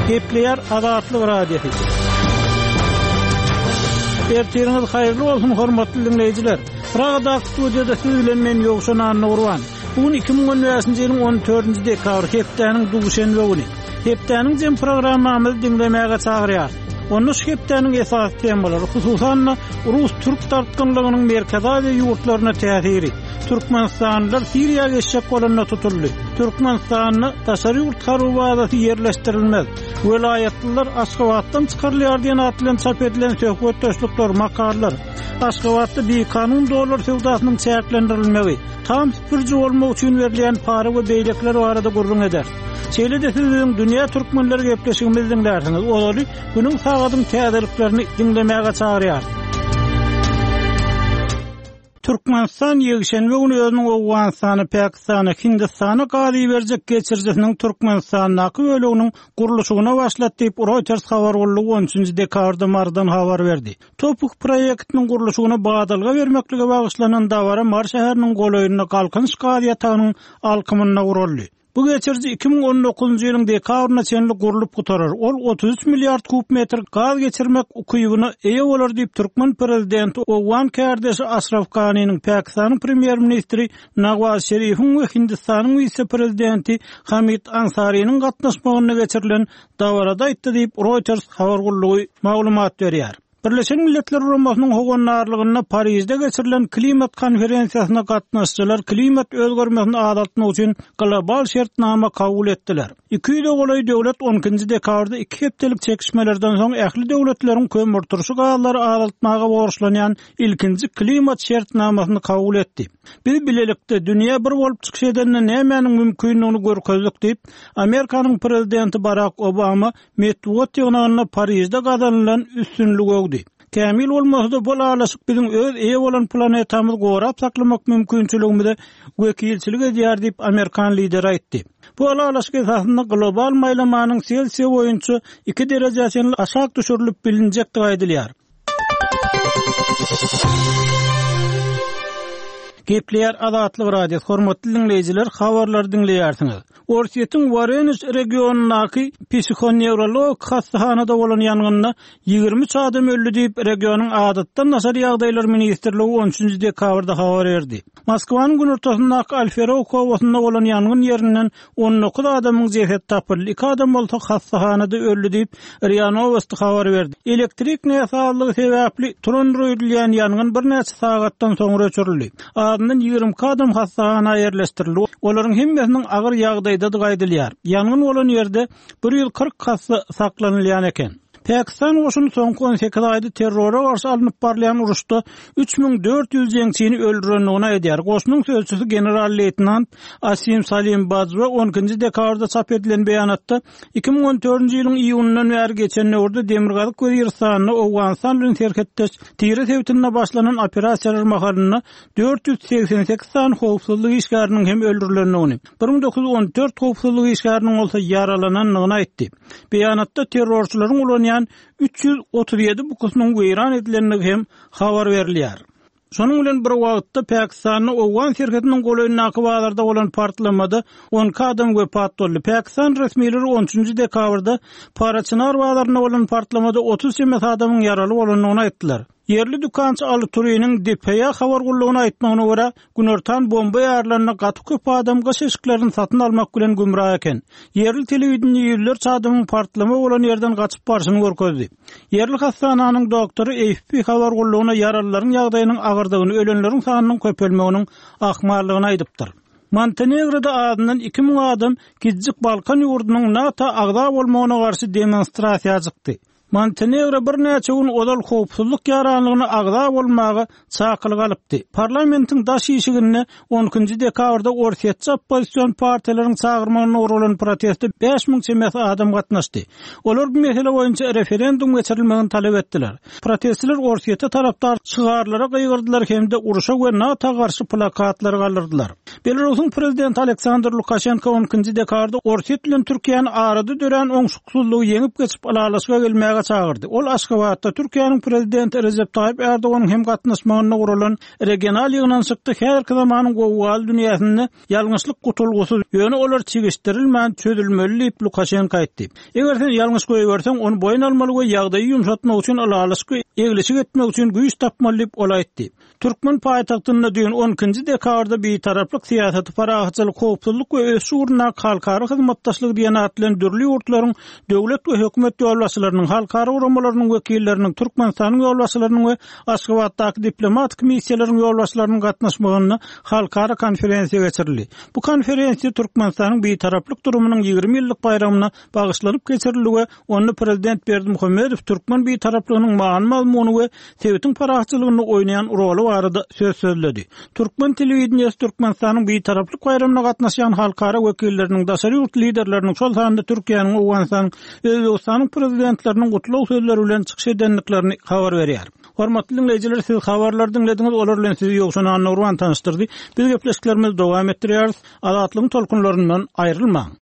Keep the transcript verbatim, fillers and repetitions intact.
Gepleýär Azatlyk radiosu. Ertiriniz haýyrly bolsun hormatly dinleýijiler. Pragada studiýada siz bilen men Ýogşan Annurwan. Bugün iki bin on beşinji ýylyň on dördünji dekabr hepdeniň duguşenbe güni. Hepdeniň jem programmamyzy dinlemäge çagyrýar. Onu şu hepdeniň esas temalary hususan Rus-Türk tartgynlygynyň merkezi we ýurtlaryna täsiri. Türkmenistanlylar Siriýa geçşek bolanyna tutuldy. Türkmenistanyny taşary ýurt garwady ýerleşdirilmez. Welayatlylar Aşgabatdan çykarylýar diýen atlan çap edilen söhbet töşlükler makarlar. Aşgabatda bir kanun dolar sewdasynyň çäklendirilmegi, tam süpürji bolmak üçin berilen para we beýlekler barada gurrun eder. Şeýle-de siziň dünýä türkmenleri gepleşigimizi dinlersiňiz. Olary günüň sagadyň täzeliklerini dinlemäge çagyrýar. Türkmenistan ýegşenbe güni özüniň Awganystany, Pakistany, Hindistany gady berjek geçirjisiniň Türkmenistanyňky bölегiniň gurulşygyna başlatdy diýip Reuters habar boldy on üçünji dekabrda mardan habar berdi. Topuk proýektiniň gurulşygyna badalga bermeklige bagyşlanan dawara Mar şäheriniň golaýyna galkynç gady ýatagynyň alkymyna guruldy. Bu geçirji iki bin on dokuzunji ýylyň dekabryna çenli gurulyp gutarar. Ol otuz üç milliard kub metr gaz geçirmek ukybyna eýe bolar diýip Türkmen prezidenti Owgan kardeşi Ashraf Ghani'nin Pakistanyň premier ministri Nawaz Şerifiň we Hindistanyň vice-prezidenti Hamid Ansarynyň gatnaşmagyna geçirilen dawarada aýtdy diýip Reuters habar gullugy maglumat berýär. Birleşen Milletler Guramasynyň hoganlarlygyna Parisde geçirilen klimat konferensiýasyna gatnaşjylar klimat özgermesini azaltmak üçin global şertnama kabul etdiler. iki ýüze golay döwlet on ikinji dekabrda iki hepdelik çekişmelerden soň ähli döwletleriň kömür turşy gaýlary azaltmaga borçlanýan ilkinji klimat şertnamasyny kabul etdi. Bir bilelikde dünýä bir bolup çykyş edenden nämäniň mümkinligini görkezdik diýip Amerikanyň prezidenti Barack Obama Medvedew ýygyna Parisde gazanılan üstünlügi Kämil bolmasa bol alaşyk biziň öz eýe bolan planetamyzy gorap saklamak mümkinçiligimizi wekilçilik edýär diýip Amerikan lideri aýtdy. Bu alaşyk esasında global maýlamanyň Selsiýa boýunça iki derejäçe aşak düşürilip bilinjek diýip aýdylýar. Gepleýär Azatlyk radiosu hormatly dinleýijiler, habarlary dinleýärsiňiz. Orsiýetiň Voronezh regionundaky psikoneurolog hastahanada bolan ýangynda ýygrimi üç adam öldü diýip regionyň adatdan nasar ýagdaýlar ministrligi on üçünji dekabrda habar berdi. Moskwanyň gün ortasyndaky Alferov kowasynda bolan ýangyn ýerinden on dokuz adamyň jesedi tapyldy. iki adam bolsa hastahanada öldü diýip R I A Novosti habar berdi. Elektrik näsalygy sebäpli turandyrylýan ýangyn bir näçe sagatdan soňra öçürildi. Adyndan ýygrimi adam hastahana ýerleşdirildi. Olaryň hemmesiniň agyr ýagdaýda gaýdylýar. Ýangyn bolan ýerde bir ýyl kırk hasta saklanylýan eken. Pakistan goşuny soňky on sekiz aýda terrora garşy alınıp barlayan uruşda üç bin dört yüz jeňçini öldürenligini aýdýar. Goşunyň sözçüsü general-leytenant Asim Salim Bazwa on ikinji dekabrda çap edilen beýanatda iki bin on dördünji ýylyň iýunundan bäri geçen ýylda Demirgazyk we Ýersanny Awganystan bilen terketdeş tire sewtine başlanan operasiýalar mahalyna dört yüz seksen sekiz san howpsuzlyk işgäriniň hem öldürilenligini, bir bin dokuz yüz on dört howpsuzlyk işgäriniň bolsa ýaralananlygyny aýtdy. Beýanatda terrorçylaryň ulanýan üç yüz otuz ýedi bukusynyň weýran edilenligi hem habar berilýär. Şonuň bilen bir wagtda Pakistanyň Owgan şerketiniň golaýynaky bazarda bolan partlamada on iki adam wepat boldy. Pakistan resmiýetleri on üçünji dekabrda Paraçynar bazaryna bolan partlamada otuz sekiz adamyň ýaraly bolanyny aýtdylar. Yerli dükançy Ali Turiýanyň D P A habar gullugyna aýtmagyna görä, günortan bomba ýarlaryna gaty köp adam gaşeşiklerini satyn almak bilen gümrah eken. Yerli telewiziýany ýüzlerçe adamyň partlama bolan ýerden gaçyp barşyny görkezdi. Yerli hastananyň doktory A F P habar gullugyna ýaralylaryň ýagdaýynyň agyrdygyny, ölenleriň sanynyň köpelmeginiň ahmarlygyny aýdypdyr. Montenegroda adından iki bin adam Gizjik Balkan ýurdunyň NATO agda bolmagyna garşy demonstrasiýa çykdy. Montenegro bir näçe gün odal howpsuzlyk ýaranlygyny agda bolmagy çakylyk alypdy. Parlamentiň daş ýeşigine on ikinji dekabrda Orsiýetçi opposision partiýalaryň çagyrmagyna urulan protestde beş min çemet adam gatnaşdy. Olar bu mesele boýunça referendum geçirilmegini talep etdiler. Protestçiler Orsiýete tarapdar çygarlara gaýgyrdylar hemde uruşa we NATO garşy plakatlar galdyrdylar. Belarusyň prezidenti Aleksandr Lukashenko on ikinji dekabrda Orsiýet bilen Türkiýany arada dören oňşuksuzlygy ýeňip geçip alalaşyga gelmäge ýygynaga çagyrdy. Ol Aşgabatda Türkiýanyň prezidenti Recep Tayyip Erdoğanyň hem gatnaşmagyna guralan regional ýygnançykda her zamanyň gowgal dünýäsinde ýalňyşlyk gutulgusy ýöne olar çigişdirilmän çözülmeli diýip Lukashenko aýtdy. Eger sen ýalňyş goýberseň, onu boýun almaly we ýagdaýy ýumşatmak üçin alalyşky egleşik etmek üçin güýç tapmaly diýip ol aýtdy. Türkmen paýtagtynda düýün on ikinji dekabrda beýtaraplyk siýasaty, parahatçylyk, howpsuzlyk we öz şuuruna halkara hyzmatdaşlyk diýen atlandyrly ýurtlaryň döwlet we hökümet ýolbaşçylarynyň, halkara uramalarynyň wekilleriniň, Türkmenistanyň ýolbaşçylarynyň we Aşgabatdaky diplomatik missiýalaryň ýolbaşçylarynyň gatnaşmagyna halkara konferensiýa geçirildi. Bu konferensiýa Türkmenistanyň beýtaraplyk durumynyň ýygrimi ýyllyk baýramyna bagyşlanyp geçirildi we onu prezident Berdimuhammedow Türkmen beýtaraplygynyň maňy mazmuny we sebetiň parahatçylygyny oýnaýan roly barada söz sözledi. Türkmen telewizionyasy Türkmenistanyň beýtaraplyk baýramyna gatnaşan halkara wekilleriniň, daşary ýurt liderleriniň, şol sanda Türkiýanyň, Owganistanyň, Özbegistanyň prezidentleriniň gutlaw sözleri bilen çykyş edenliklerini habar berýär. Hormatly dinleyijiler, siz habarlary dinlediňiz, olar bilen sizi ýokşan Anna Urban tanıştyrdy. Biz gepleşiklerimiz dowam etdirýäris. Azatlygyň tolkunlaryndan aýrylmaň.